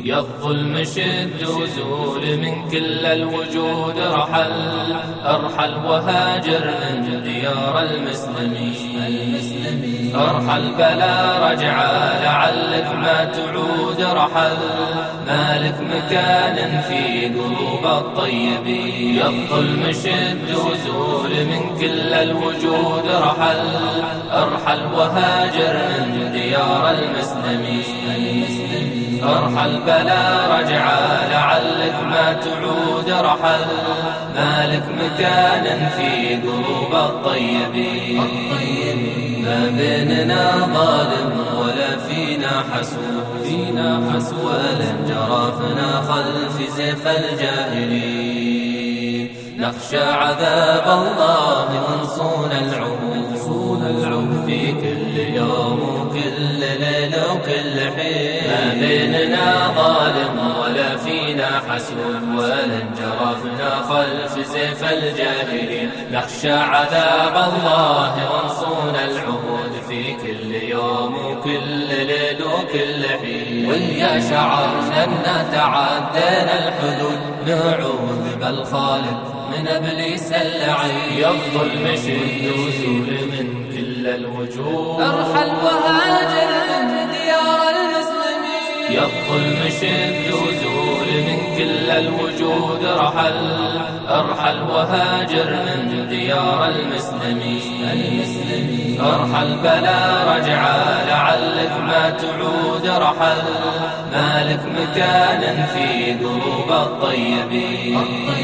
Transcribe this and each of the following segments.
يا الظلم شد وزول من كل الوجود أرحل وهاجر من ديار المسلمين. أرحل بلا رجعة لعلك ما تعود مالك مكان في قلوب الطيبين. يا الظلم شد وزول من كل الوجود أرحل وهاجر من ديار المسلمين. أرحل بلا رجعة لعلك ما تعود مالك مكان في قلوب الطيبين. ما بيننا ظالم ولا فينا حسود ولا جرافنا خلف زيف الجاهلين. نخشى عذاب الله ونصون العهود في كل يوم وكل ليلة وكل حين. ما بيننا ظالم ولا فينا حسود ولا انجرفنا خلف زيف الجاهلين. نخشى عذاب الله ونصون العهود في كل يوم وكل ليلة وكل حين. ويا شعرنا أن تعدينا الحدود نعوذ بالخالق من ابليس اللعين. يا الظلم شد وزول من كل الوجود أرحل وهاجر من ديار المسلمين. يا الظلم شد وزول من كل الوجود أرحل وهاجر من ديار المسلمين. أرحل بلا رجعة لعلك ما تعود مالك مكان في قلوب الطيبين.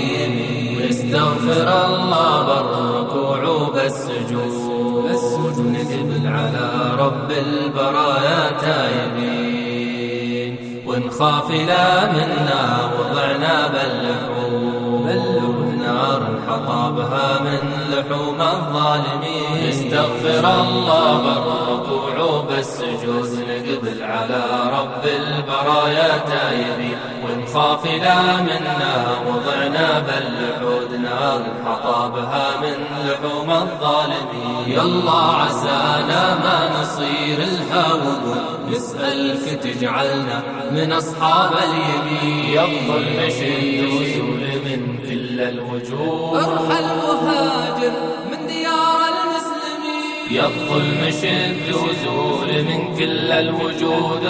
استغفر الله بالركوع وبالسجود نقبل على رب البرايا تايبين. ونخاف لا منا وضعنا باللحوم نار حطابها من لحوم الظالمين. استغفر الله بالركوع وبالسجود نقبل على رب البرايا تايبين. ونخاف لا منا وضعنا باللحود نار حطابها من لحوم الظالمين. يالله عسانا ما نصير الهاود نسألك تجعلنا من أصحاب اليمين. يا الظلم شد وزول من كل الوجود أرحل وهاجر من ديار المسلمين. يا الظلم شد وزول من كل الوجود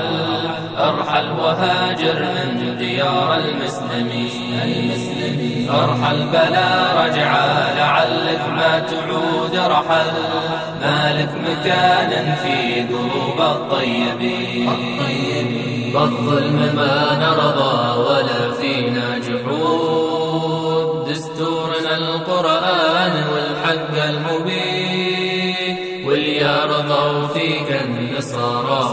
أرحل وهاجر من ديار المسلمين. أرحل بلا رجعة لعلك ما تعود مالك مكان في قلوب الطيبين. بالظلم ما نرضى ولا فينا جحود دستورنا القرآن والحق المبين. وليرضوا فيك النصارى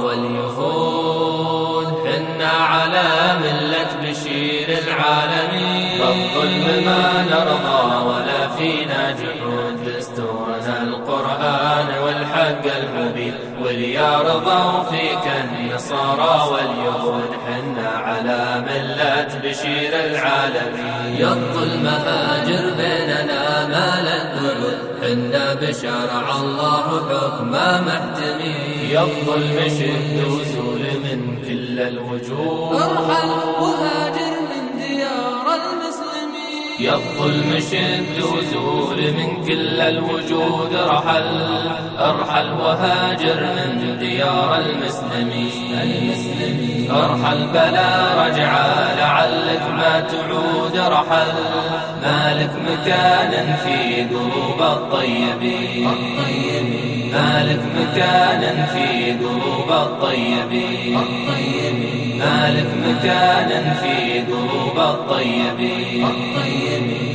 واليهود حنا على ملة بشير العالمين. بالظلم ما نرضى ولا فينا جحود دستورنا القرآن والحق المبين. وليرضوا فيك النصارى واليهود حنا على ملة بشير العالمين. يا الظلم هاجر بيننا ما للقعود حنا بشرع الله حكم محتمين. يا الظلم شد وزول من كل الوجود أرحل وهاجر من ديار المسلمين. يا الظلم شد وزول من كل الوجود أرحل وهاجر من ديار المسلمين. أرحل بلا رجعة لعلك ما تعود مالك مكان في قلوب الطيبين. مالك مكان في قلوب الطيبين. مالك مكان في قلوب الطيبين.